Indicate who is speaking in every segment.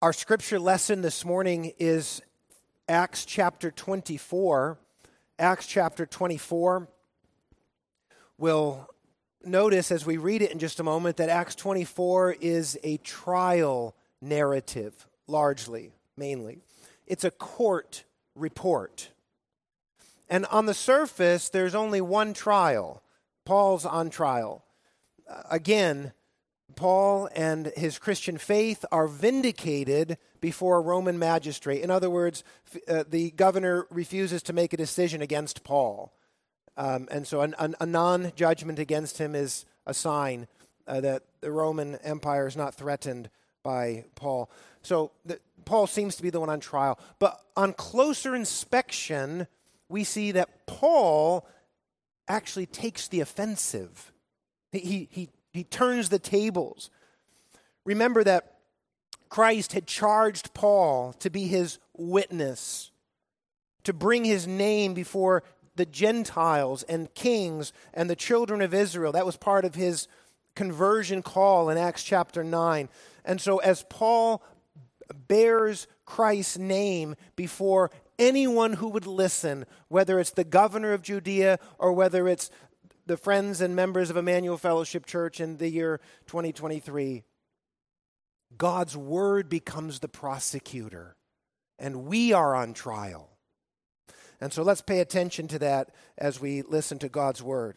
Speaker 1: Our scripture lesson this morning is Acts chapter 24. Acts chapter 24. We'll notice as we read it in just a moment that Acts 24 is a trial narrative, largely, mainly. It's a court report. And on the surface, there's only one trial. Paul's on trial. Again, Paul and his Christian faith are vindicated before a Roman magistrate. In other words, the governor refuses to make a decision against Paul. And so a non-judgment against him is a sign that the Roman Empire is not threatened by Paul. So Paul seems to be the one on trial. But on closer inspection, we see that Paul actually takes the offensive. He turns the tables. Remember that Christ had charged Paul to be his witness, to bring his name before the Gentiles and kings and the children of Israel. That was part of his conversion call in Acts chapter 9. And so as Paul bears Christ's name before anyone who would listen, whether it's the governor of Judea or whether it's the friends and members of Emmanuel Fellowship Church in the year 2023, God's word becomes the prosecutor, and we are on trial. And so let's pay attention to that as we listen to God's word.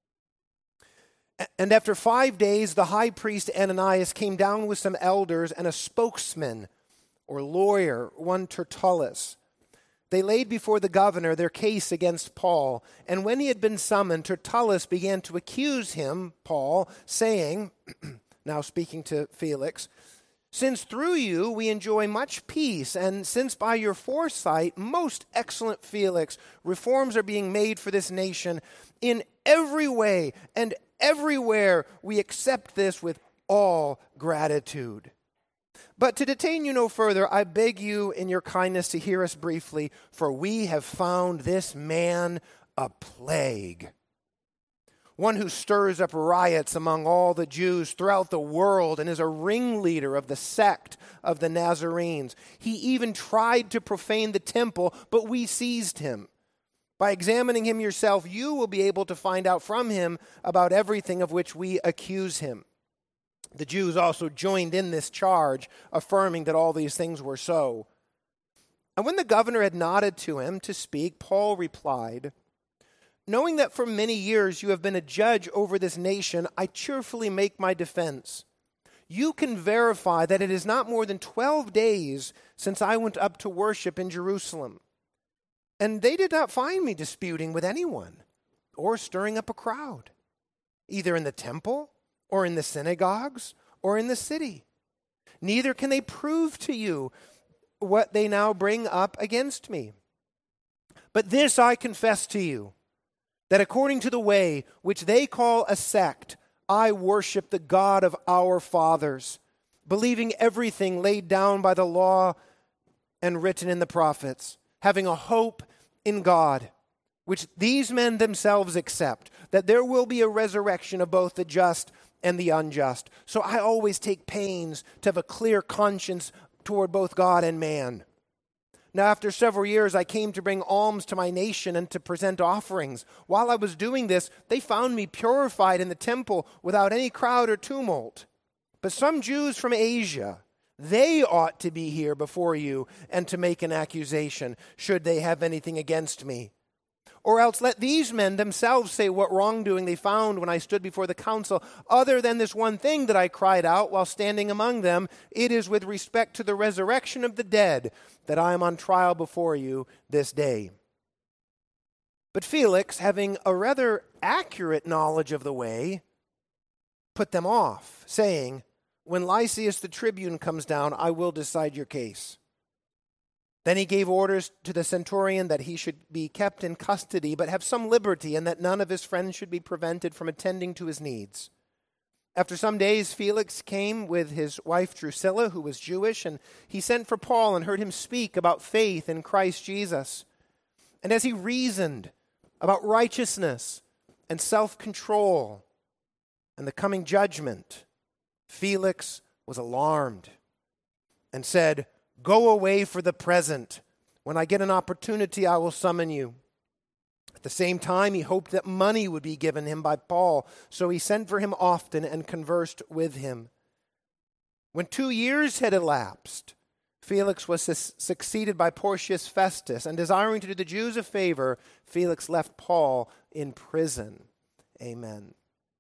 Speaker 1: And after 5 days, the high priest Ananias came down with some elders and a spokesman or lawyer, one Tertullus. They laid before the governor their case against Paul, and when he had been summoned, Tertullus began to accuse him, Paul, saying, now speaking to Felix, "Since through you we enjoy much peace, and since by your foresight, most excellent Felix, reforms are being made for this nation, in every way and everywhere we accept this with all gratitude. But to detain you no further, I beg you in your kindness to hear us briefly, for we have found this man a plague, one who stirs up riots among all the Jews throughout the world and is a ringleader of the sect of the Nazarenes. He even tried to profane the temple, but we seized him. By examining him yourself, you will be able to find out from him about everything of which we accuse him." The Jews also joined in this charge, affirming that all these things were so. And when the governor had nodded to him to speak, Paul replied, "Knowing that for many years you have been a judge over this nation, I cheerfully make my defense. You can verify that it is not more than 12 days since I went up to worship in Jerusalem. And they did not find me disputing with anyone or stirring up a crowd, either in the temple or in the synagogues, or in the city. Neither can they prove to you what they now bring up against me. But this I confess to you, that according to the way which they call a sect, I worship the God of our fathers, believing everything laid down by the law and written in the prophets, having a hope in God, which these men themselves accept, that there will be a resurrection of both the just and the unjust. So I always take pains to have a clear conscience toward both God and man. Now after several years I came to bring alms to my nation and to present offerings. While I was doing this, they found me purified in the temple without any crowd or tumult. But some Jews from Asia, they ought to be here before you and to make an accusation, should they have anything against me. Or else let these men themselves say what wrongdoing they found when I stood before the council, other than this one thing that I cried out while standing among them. It is with respect to the resurrection of the dead that I am on trial before you this day." But Felix, having a rather accurate knowledge of the way, put them off, saying, "When Lysias the tribune comes down, I will decide your case." Then he gave orders to the centurion that he should be kept in custody, but have some liberty, and that none of his friends should be prevented from attending to his needs. After some days, Felix came with his wife Drusilla, who was Jewish, and he sent for Paul and heard him speak about faith in Christ Jesus. And as he reasoned about righteousness and self-control and the coming judgment, Felix was alarmed and said, "Go away for the present. When I get an opportunity, I will summon you." At the same time, he hoped that money would be given him by Paul, so he sent for him often and conversed with him. When 2 years had elapsed, Felix was succeeded by Porcius Festus, and desiring to do the Jews a favor, Felix left Paul in prison. Amen.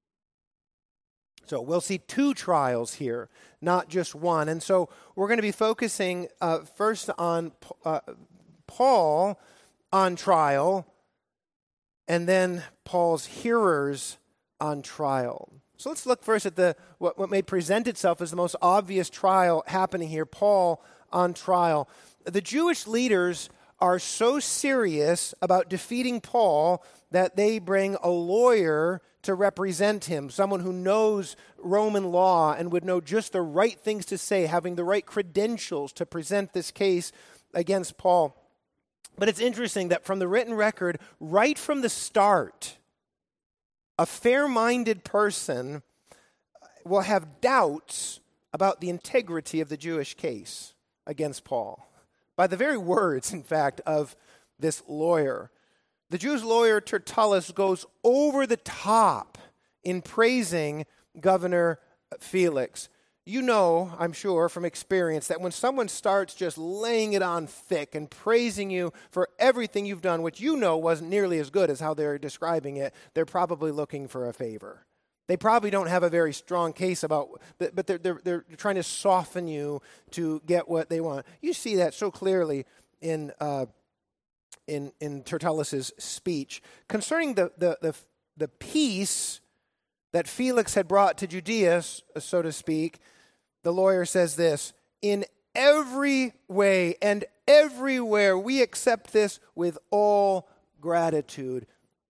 Speaker 1: So we'll see 2 trials here, not just one. And so we're going to be focusing first on Paul on trial, and then Paul's hearers on trial. So let's look first at what may present itself as the most obvious trial happening here, Paul on trial. The Jewish leaders are so serious about defeating Paul that they bring a lawyer to represent him, someone who knows Roman law and would know just the right things to say, having the right credentials to present this case against Paul. But it's interesting that from the written record, right from the start, a fair-minded person will have doubts about the integrity of the Jewish case against Paul. By the very words, in fact, of this lawyer. The Jews' lawyer Tertullus goes over the top in praising Governor Felix. You know, I'm sure from experience, that when someone starts just laying it on thick and praising you for everything you've done, which you know wasn't nearly as good as how they're describing it, they're probably looking for a favor. They probably don't have a very strong case about, but they're trying to soften you to get what they want. You see that so clearly in Tertullus's speech concerning the peace that Felix had brought to Judea, so to speak. The lawyer says this: "In every way and everywhere we accept this with all gratitude."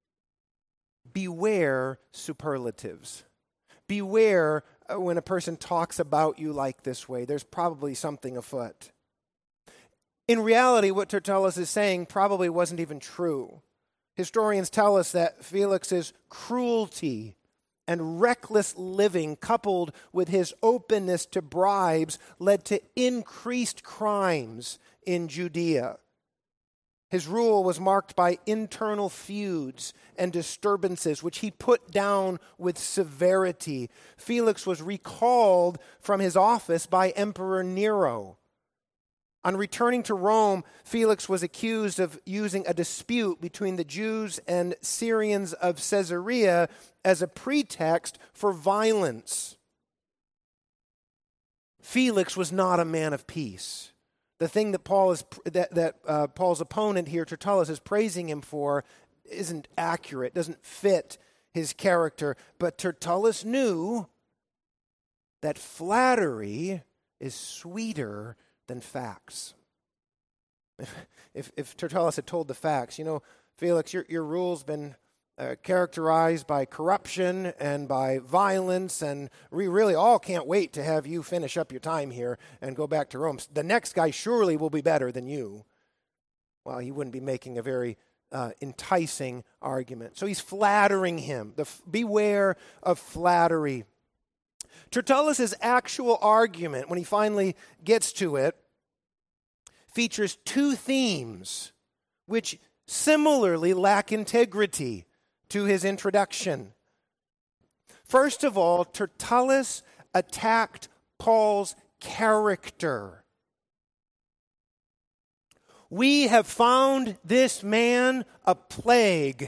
Speaker 1: Beware superlatives. Beware when a person talks about you like this way. There's probably something afoot. In reality, what Tertullus is saying probably wasn't even true. Historians tell us that Felix's cruelty and reckless living, coupled with his openness to bribes, led to increased crimes in Judea. His rule was marked by internal feuds and disturbances, which he put down with severity. Felix was recalled from his office by Emperor Nero. On returning to Rome, Felix was accused of using a dispute between the Jews and Syrians of Caesarea as a pretext for violence. Felix was not a man of peace. The thing that Paul's opponent here, Tertullus, is praising him for isn't accurate, doesn't fit his character. But Tertullus knew that flattery is sweeter than facts. If Tertullus had told the facts, Felix, your rule's been characterized by corruption and by violence, and we really all can't wait to have you finish up your time here and go back to Rome. The next guy surely will be better than you. Well, he wouldn't be making a very enticing argument. So he's flattering him. Beware of flattery. Tertullus's actual argument, when he finally gets to it, features 2 themes which similarly lack integrity to his introduction. First of all, Tertullus attacked Paul's character. "We have found this man a plague."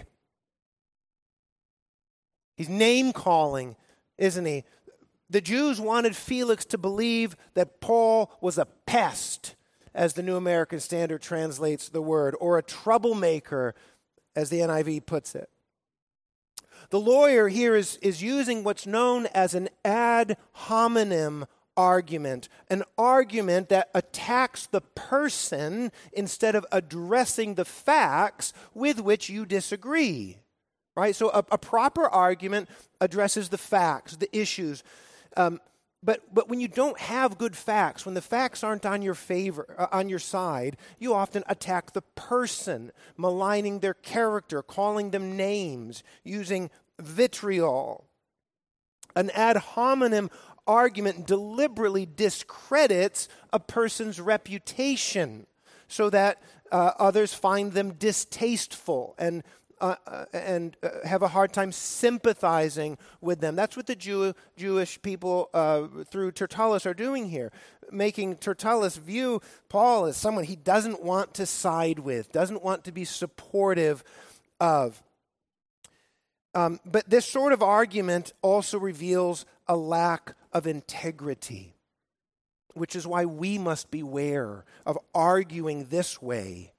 Speaker 1: He's name-calling, isn't he? The Jews wanted Felix to believe that Paul was a pest, as the New American Standard translates the word, or a troublemaker, as the NIV puts it. The lawyer here is using what's known as an ad hominem argument, an argument that attacks the person instead of addressing the facts with which you disagree. Right? So a proper argument addresses the facts, the issues. But when you don't have good facts, when the facts aren't on your favor, on your side, you often attack the person, maligning their character, calling them names, using vitriol. An ad hominem argument deliberately discredits a person's reputation so that others find them distasteful and have a hard time sympathizing with them. That's what the Jewish people through Tertullus are doing here, making Tertullus view Paul as someone he doesn't want to side with, doesn't want to be supportive of. But this sort of argument also reveals a lack of integrity, which is why we must beware of arguing this way.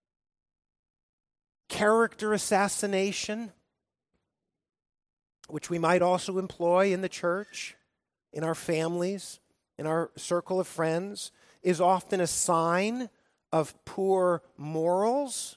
Speaker 1: Character assassination, which we might also employ in the church, in our families, in our circle of friends, is often a sign of poor morals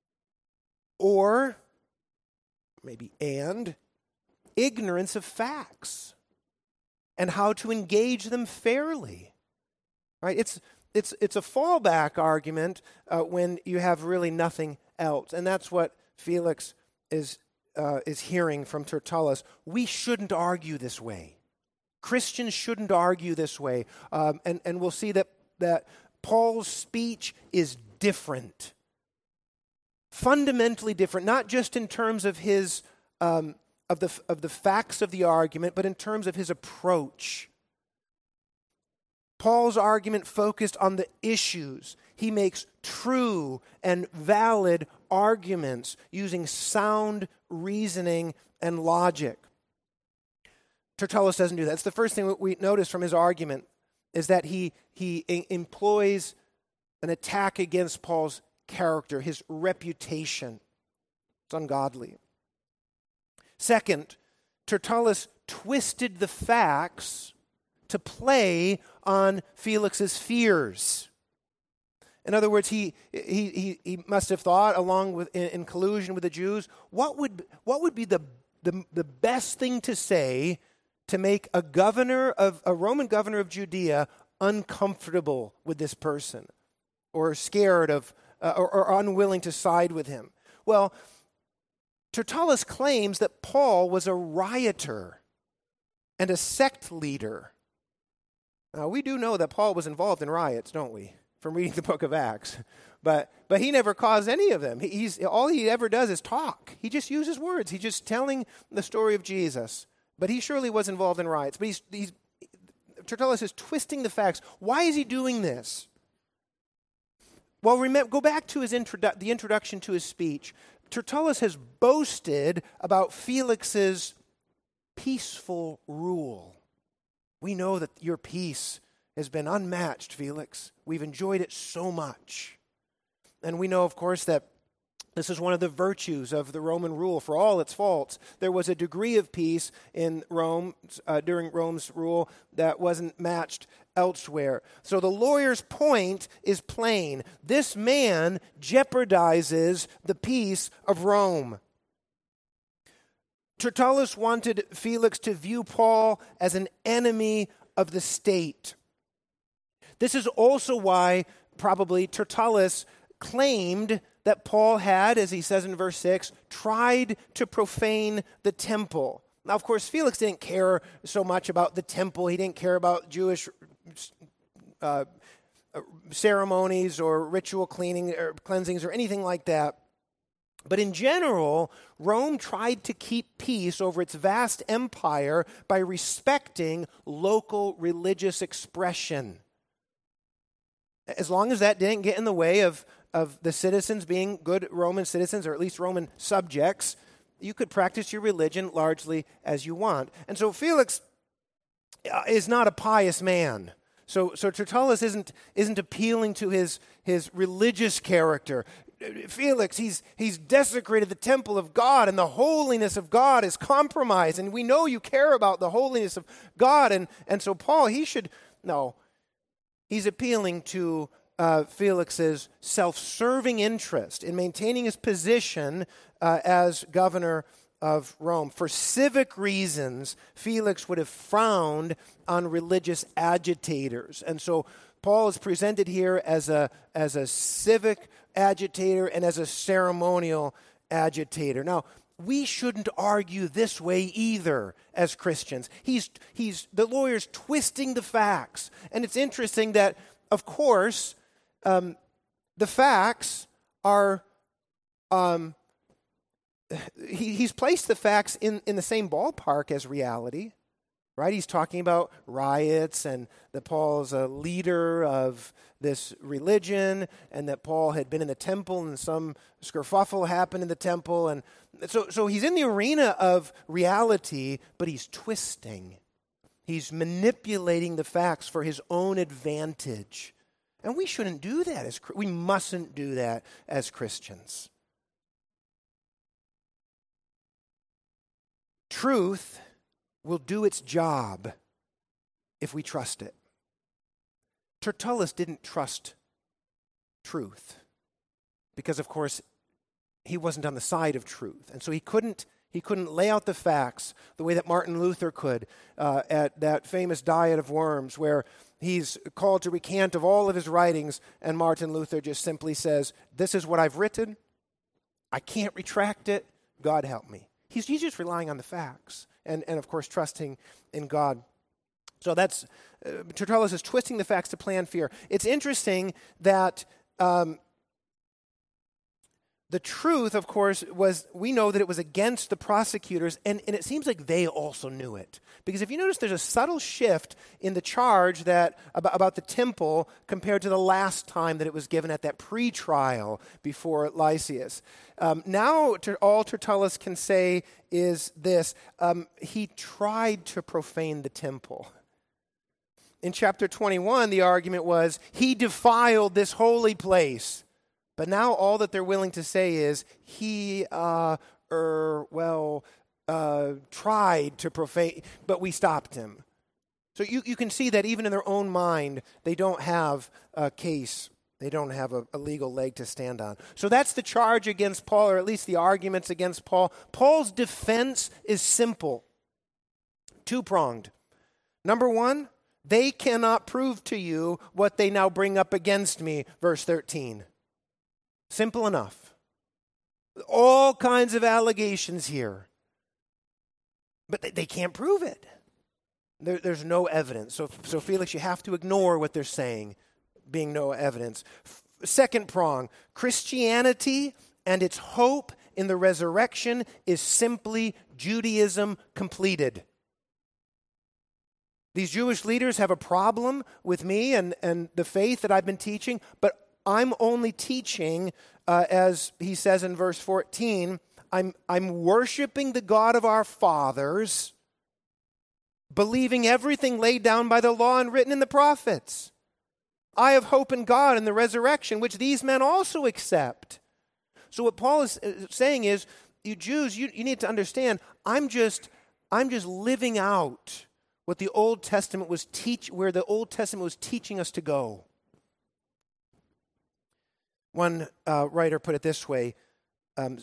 Speaker 1: or maybe ignorance of facts and how to engage them fairly. Right? It's a fallback argument when you have really nothing else, and that's what Felix is hearing from Tertullus. We shouldn't argue this way. Christians shouldn't argue this way, and we'll see that Paul's speech is different, fundamentally different, not just in terms of his of the facts of the argument, but in terms of his approach. Paul's argument focused on the issues. He makes true and valid arguments using sound reasoning and logic. Tertullus doesn't do that. That's the first thing we notice from his argument, is that he employs an attack against Paul's character, his reputation. It's ungodly. Second, Tertullus twisted the facts to play on Felix's fears. In other words, he must have thought, along with in collusion with the Jews, what would be the best thing to say to make a Roman governor of Judea uncomfortable with this person, or scared of, or unwilling to side with him? Well, Tertullus claims that Paul was a rioter and a sect leader. Now, we do know that Paul was involved in riots, don't we, from reading the book of Acts? But he never caused any of them. All he ever does is talk. He just uses words. He's just telling the story of Jesus. But he surely was involved in riots. But Tertullus is twisting the facts. Why is he doing this? Well, go back to the introduction to his speech. Tertullus has boasted about Felix's peaceful rule. We know that your peace has been unmatched, Felix. We've enjoyed it so much. And we know, of course, that this is one of the virtues of the Roman rule. For all its faults, there was a degree of peace in Rome during Rome's rule that wasn't matched elsewhere. So the lawyer's point is plain. This man jeopardizes the peace of Rome. Tertullus wanted Felix to view Paul as an enemy of the state. This is also why probably Tertullus claimed that Paul had, as he says in verse 6, tried to profane the temple. Now, of course, Felix didn't care so much about the temple. He didn't care about Jewish ceremonies or ritual cleansings or anything like that. But in general, Rome tried to keep peace over its vast empire by respecting local religious expression. As long as that didn't get in the way of the citizens being good Roman citizens, or at least Roman subjects, you could practice your religion largely as you want. And so Felix is not a pious man. So Tertullus isn't appealing to his religious character. Felix, he's desecrated the temple of God, and the holiness of God is compromised. And we know you care about the holiness of God. And so Paul, he's appealing to Felix's self-serving interest in maintaining his position as governor of Rome. For civic reasons, Felix would have frowned on religious agitators. And so Paul is presented here as a civic agitator and as a ceremonial agitator. Now, we shouldn't argue this way either as Christians. The lawyer's twisting the facts. And it's interesting that, of course, the facts are, he's placed the facts in the same ballpark as reality, right? He's talking about riots and that Paul's a leader of this religion and that Paul had been in the temple and some skerfuffle happened in the temple. And so he's in the arena of reality, but he's twisting. He's manipulating the facts for his own advantage. And we shouldn't do that. We mustn't do that as Christians. Truth will do its job if we trust it. Tertullus didn't trust truth because, of course, he wasn't on the side of truth. And so he couldn't lay out the facts the way that Martin Luther could at that famous Diet of Worms, where he's called to recant of all of his writings, and Martin Luther just simply says, "This is what I've written. I can't retract it. God help me." He's just relying on the facts and of course, trusting in God. So that's, Tertullus is twisting the facts to plan fear. It's interesting that the truth, of course, we know that it was against the prosecutors, and it seems like they also knew it. Because if you notice, there's a subtle shift in the charge about the temple compared to the last time that it was given at that pre-trial before Lysias. Now, all Tertullus can say is this: he tried to profane the temple. In chapter 21, the argument was, he defiled this holy place. But now all that they're willing to say is, he tried to profane, but we stopped him. So you can see that even in their own mind, they don't have a case. They don't have a legal leg to stand on. So that's the charge against Paul, or at least the arguments against Paul. Paul's defense is simple, two-pronged. Number one, they cannot prove to you what they now bring up against me, verse 13. Simple enough. All kinds of allegations here. But they can't prove it. There's no evidence. So Felix, you have to ignore what they're saying, being no evidence. Second prong, Christianity and its hope in the resurrection is simply Judaism completed. These Jewish leaders have a problem with me and the faith that I've been teaching, but I'm only teaching, as he says in verse 14, I'm worshiping the God of our fathers, believing everything laid down by the law and written in the prophets. I have hope in God and the resurrection, which these men also accept. So what Paul is saying is, you Jews, you need to understand, I'm just living out what the Old Testament was where the Old Testament was teaching us to go. One writer put it this way, in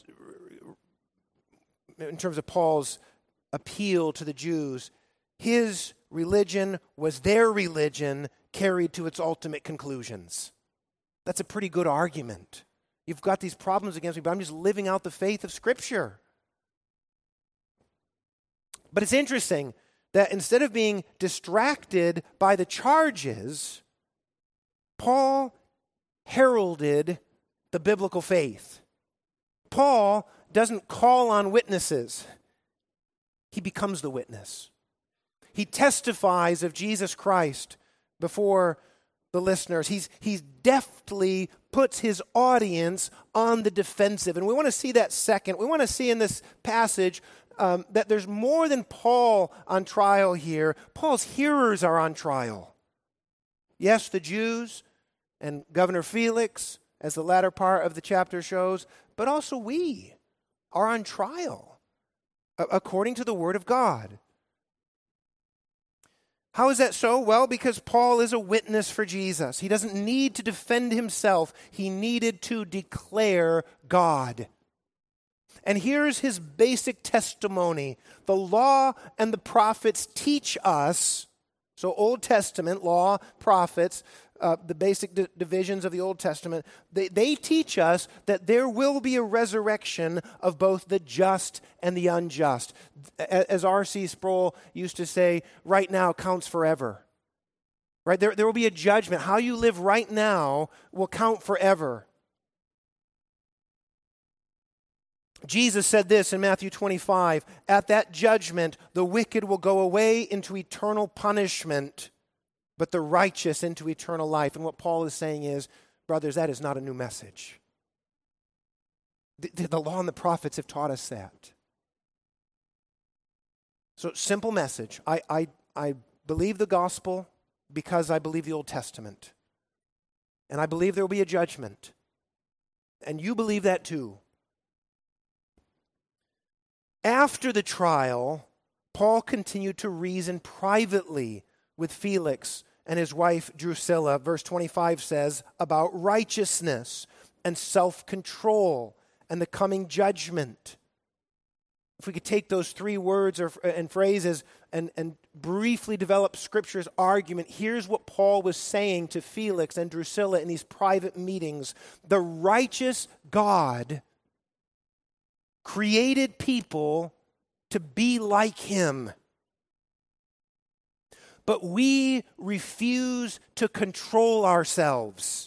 Speaker 1: terms of Paul's appeal to the Jews: his religion was their religion carried to its ultimate conclusions. That's a pretty good argument. You've got these problems against me, but I'm just living out the faith of Scripture. But it's interesting that instead of being distracted by the charges, Paul heralded the biblical faith. Paul doesn't call on witnesses. He becomes the witness. He testifies of Jesus Christ before the listeners. He deftly puts his audience on the defensive. And we want to see that second. We want to see in this passage that there's more than Paul on trial here. Paul's hearers are on trial. Yes, the Jews and Governor Felix, as the latter part of the chapter shows, but also we are on trial according to the Word of God. How is that so? Well, because Paul is a witness for Jesus. He doesn't need to defend himself. He needed to declare God. And here's his basic testimony. The law and the prophets teach us So Old Testament, law, prophets, the basic divisions of the Old Testament, they teach us that there will be a resurrection of both the just and the unjust. As R.C. Sproul used to say, right now counts forever. Right? There will be a judgment. How you live right now will count forever. Jesus said this in Matthew 25, "At that judgment, the wicked will go away into eternal punishment, but the righteous into eternal life." And what Paul is saying is, brothers, that is not a new message. The law and the prophets have taught us that. So, simple message. I believe the gospel because I believe the Old Testament. And I believe there will be a judgment. And you believe that too. After the trial, Paul continued to reason privately with Felix and his wife Drusilla. Verse 25 says, about righteousness and self-control and the coming judgment. If we could take those three words and phrases and briefly develop Scripture's argument, here's what Paul was saying to Felix and Drusilla in these private meetings. The righteous God created people to be like him. But we refuse to control ourselves.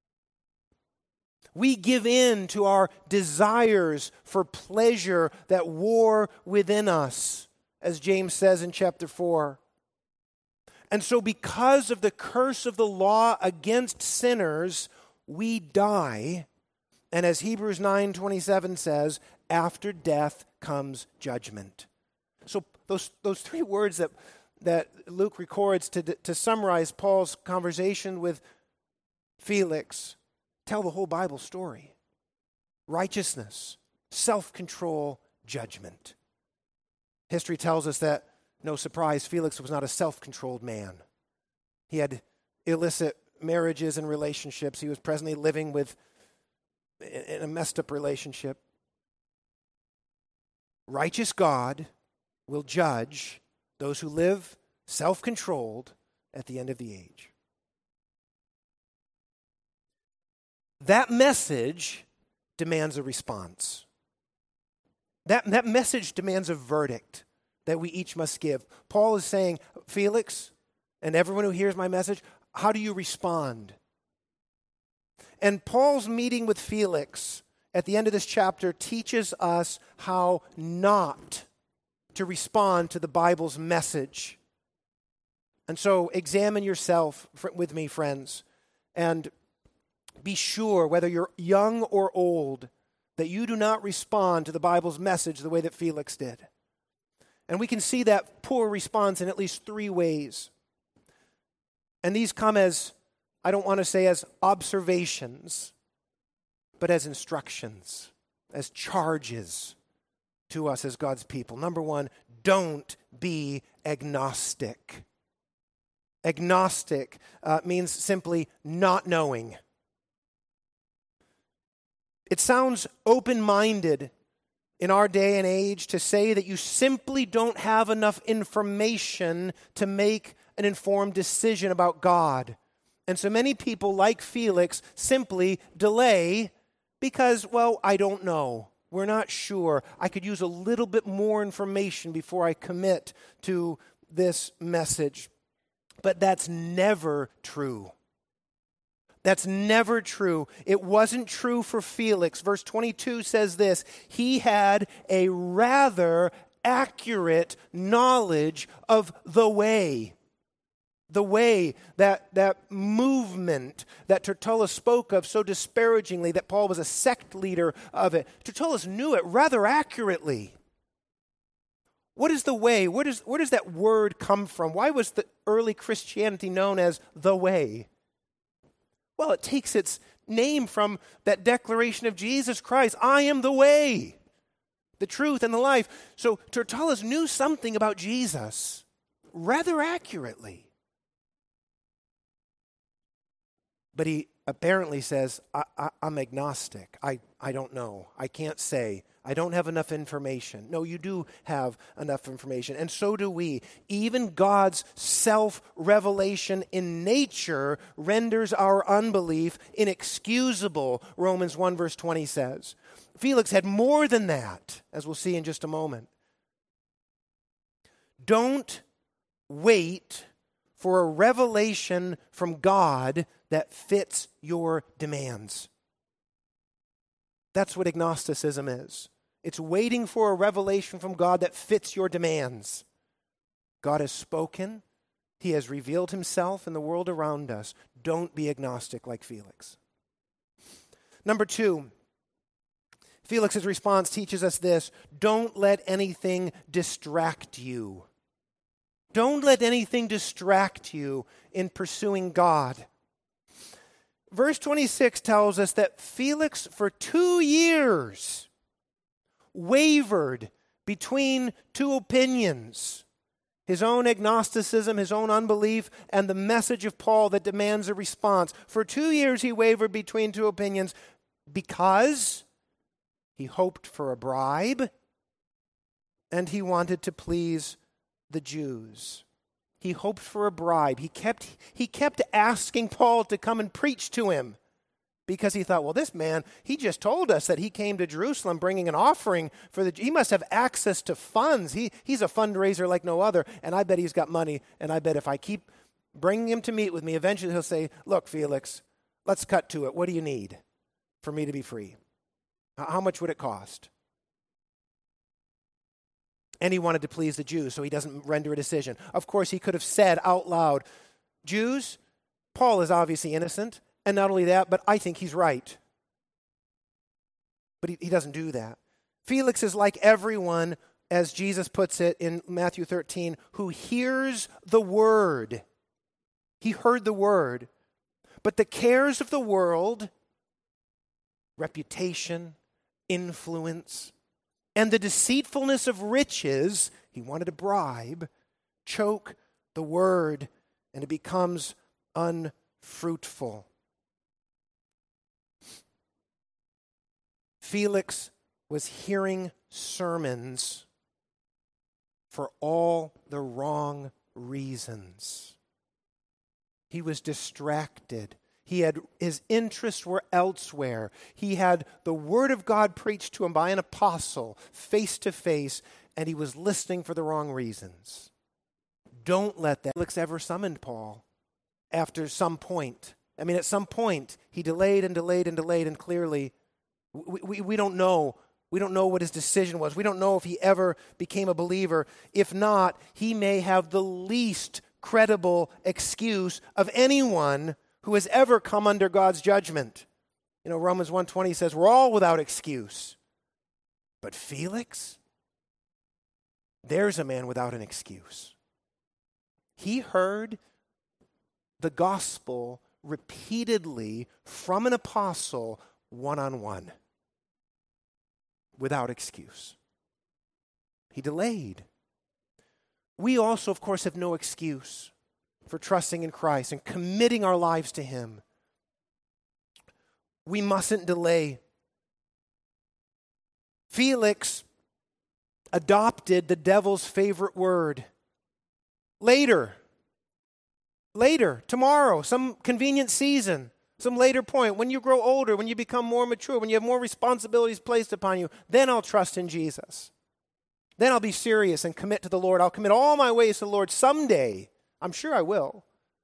Speaker 1: We give in to our desires for pleasure that war within us, as James says in chapter 4. And so because of the curse of the law against sinners, we die. And as Hebrews 9:27 says, after death comes judgment. So those three words that Luke records to summarize Paul's conversation with Felix tell the whole Bible story. Righteousness, self-control, judgment. History tells us that, no surprise, Felix was not a self-controlled man. He had illicit marriages and relationships. He was presently living in a messed up relationship. Righteous God will judge those who live self-controlled at the end of the age. That message demands a response. That message demands a verdict that we each must give. Paul is saying, Felix, and everyone who hears my message, how do you respond? And Paul's meeting with Felix at the end of this chapter teaches us how not to respond to the Bible's message. And so examine yourself with me, friends, and be sure, whether you're young or old, that you do not respond to the Bible's message the way that Felix did. And we can see that poor response in at least three ways. And these come as, I don't want to say as observations, but as instructions, as charges to us as God's people. Number one, don't be agnostic. Agnostic means simply not knowing. It sounds open-minded in our day and age to say that you simply don't have enough information to make an informed decision about God. And so many people, like Felix, simply delay because, well, I don't know. We're not sure. I could use a little bit more information before I commit to this message. But that's never true. That's never true. It wasn't true for Felix. Verse 22 says this, he had a rather accurate knowledge of the way. The way, that movement that Tertullus spoke of so disparagingly, that Paul was a sect leader of it. Tertullus knew it rather accurately. What is the way? Where does that word come from? Why was the early Christianity known as the way? Well, it takes its name from that declaration of Jesus Christ. I am the way, the truth, and the life. So Tertullus knew something about Jesus rather accurately. But he apparently says, I'm agnostic. I don't know. I can't say. I don't have enough information. No, you do have enough information, and so do we. Even God's self-revelation in nature renders our unbelief inexcusable, Romans 1 verse 20 says. Felix had more than that, as we'll see in just a moment. Don't wait for a revelation from God that fits your demands. That's what agnosticism is. It's waiting for a revelation from God that fits your demands. God has spoken. He has revealed himself in the world around us. Don't be agnostic like Felix. Number 2, Felix's response teaches us this: don't let anything distract you. Don't let anything distract you in pursuing God. Verse 26 tells us that Felix, for 2 years, wavered between two opinions: his own agnosticism, his own unbelief, and the message of Paul that demands a response. For 2 years he wavered between two opinions because he hoped for a bribe and he wanted to please the Jews. He hoped for a bribe. He kept asking Paul to come and preach to him because he thought, well, this man, he just told us that he came to Jerusalem bringing an offering for he must have access to funds. He's a fundraiser like no other, and I bet he's got money, and I bet if I keep bringing him to meet with me, eventually he'll say, look, Felix, let's cut to it. What do you need for me to be free? How much would it cost? And he wanted to please the Jews, so he doesn't render a decision. Of course, he could have said out loud, Jews, Paul is obviously innocent, and not only that, but I think he's right. But he doesn't do that. Felix is like everyone, as Jesus puts it in Matthew 13, who hears the word. He heard the word. But the cares of the world, reputation, influence, and the deceitfulness of riches, he wanted a bribe, choke the word, and it becomes unfruitful. Felix was hearing sermons for all the wrong reasons. He was distracted. His interests were elsewhere. He had the word of God preached to him by an apostle, face to face, and he was listening for the wrong reasons. Don't let that. Felix ever summoned Paul after some point. I mean, at some point, he delayed and delayed and delayed, and clearly, we don't know. We don't know what his decision was. We don't know if he ever became a believer. If not, he may have the least credible excuse of anyone who has ever come under God's judgment. You know, Romans 1:20 says we're all without excuse. But Felix, there's a man without an excuse. He heard the gospel repeatedly from an apostle one-on-one, without excuse. He delayed. We also, of course, have no excuse for trusting in Christ and committing our lives to Him. We mustn't delay. Felix adopted the devil's favorite word. Later, tomorrow, some convenient season, some later point, when you grow older, when you become more mature, when you have more responsibilities placed upon you, then I'll trust in Jesus. Then I'll be serious and commit to the Lord. I'll commit all my ways to the Lord someday. I'm sure I will.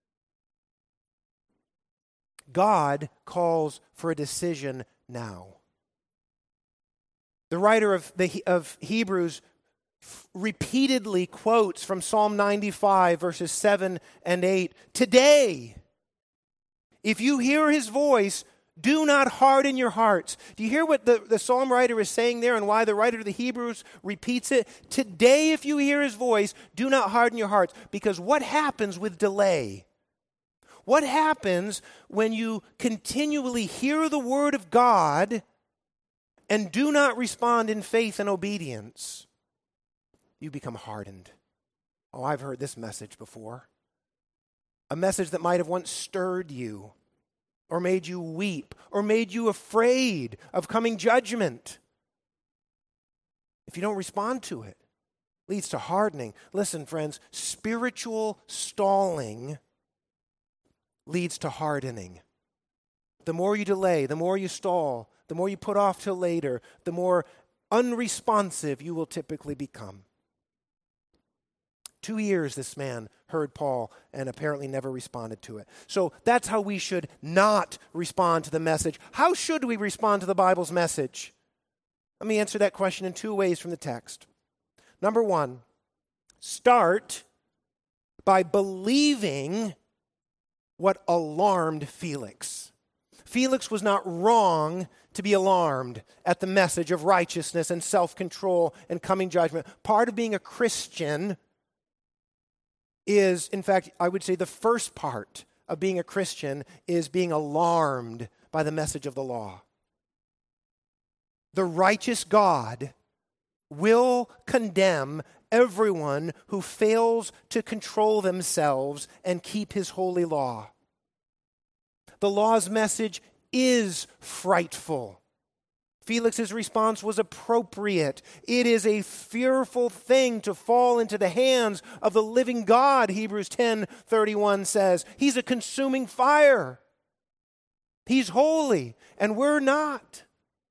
Speaker 1: God calls for a decision now. The writer of Hebrews repeatedly quotes from Psalm 95, verses 7 and 8. Today, if you hear His voice, do not harden your hearts. Do you hear what the psalm writer is saying there and why the writer of the Hebrews repeats it? Today, if you hear His voice, do not harden your hearts. Because what happens with delay? What happens when you continually hear the word of God and do not respond in faith and obedience? You become hardened. Oh, I've heard this message before. A message that might have once stirred you, or made you weep, or made you afraid of coming judgment. if you don't respond to it, leads to hardening. Listen, friends, spiritual stalling leads to hardening. The more you delay, the more you stall, the more you put off till later, the more unresponsive you will typically become. 2 years this man heard Paul and apparently never responded to it. So that's how we should not respond to the message. How should we respond to the Bible's message? Let me answer that question in 2 ways from the text. Number 1, start by believing what alarmed Felix. Felix was not wrong to be alarmed at the message of righteousness and self-control and coming judgment. Part of being a Christian is, in fact, I would say the first part of being a Christian is being alarmed by the message of the law. The righteous God will condemn everyone who fails to control themselves and keep his holy law. The law's message is frightful. Felix's response was appropriate. It is a fearful thing to fall into the hands of the living God, Hebrews 10:31 says. He's a consuming fire. He's holy, and we're not.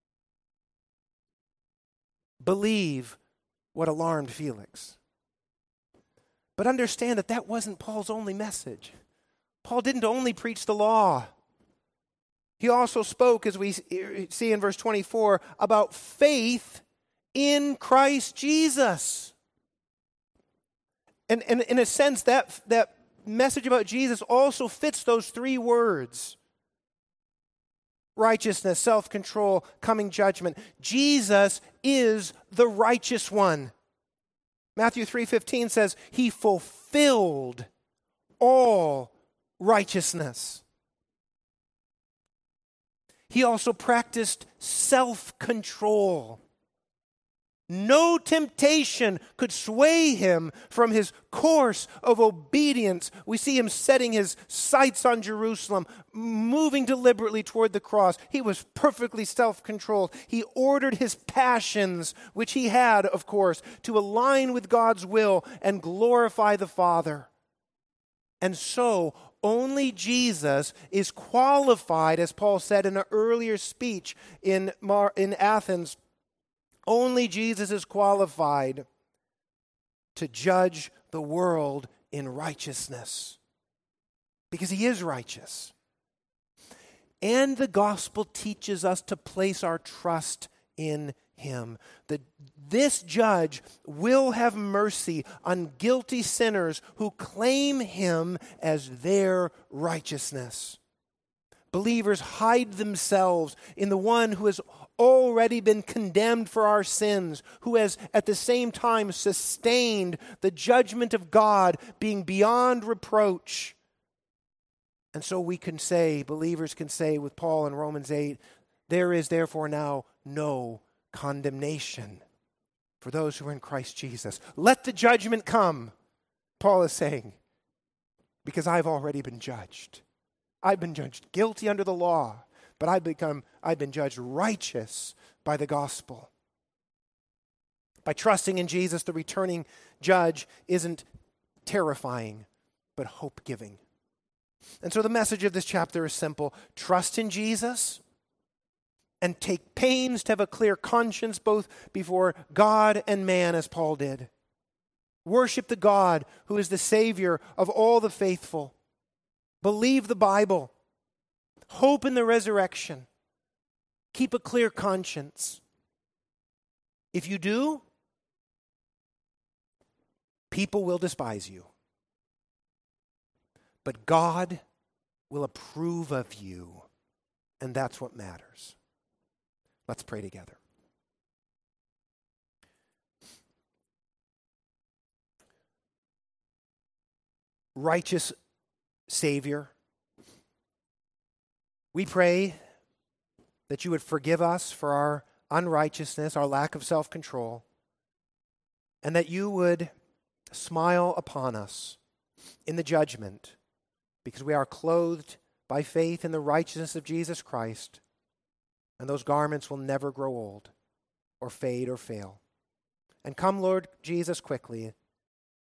Speaker 1: Believe what alarmed Felix. But understand that that wasn't Paul's only message. Paul didn't only preach the law. He also spoke, as we see in verse 24, about faith in Christ Jesus. And in a sense, that message about Jesus also fits those 3 words. Righteousness, self-control, coming judgment. Jesus is the righteous one. Matthew 3:15 says, He fulfilled all righteousness. He also practiced self-control. No temptation could sway him from his course of obedience. We see him setting his sights on Jerusalem, moving deliberately toward the cross. He was perfectly self-controlled. He ordered his passions, which he had, of course, to align with God's will and glorify the Father. And so, only Jesus is qualified, as Paul said in an earlier speech in Athens, only Jesus is qualified to judge the world in righteousness, because he is righteous. And the gospel teaches us to place our trust in him. This judge will have mercy on guilty sinners who claim him as their righteousness. Believers hide themselves in the one who has already been condemned for our sins, who has at the same time sustained the judgment of God, being beyond reproach. And so we can say, believers can say with Paul in Romans 8, there is therefore now no condemnation for those who are in Christ Jesus. Let the judgment come, Paul is saying, because I've already been judged. I've been judged guilty under the law, but I've been judged righteous by the gospel. By trusting in Jesus, the returning judge isn't terrifying, but hope-giving. And so the message of this chapter is simple. Trust in Jesus and take pains to have a clear conscience both before God and man, as Paul did. Worship the God who is the Savior of all the faithful. Believe the Bible. Hope in the resurrection. Keep a clear conscience. If you do, people will despise you. But God will approve of you, and that's what matters. Let's pray together. Righteous Savior, we pray that you would forgive us for our unrighteousness, our lack of self-control, and that you would smile upon us in the judgment, because we are clothed by faith in the righteousness of Jesus Christ, and those garments will never grow old or fade or fail. And come, Lord Jesus, quickly.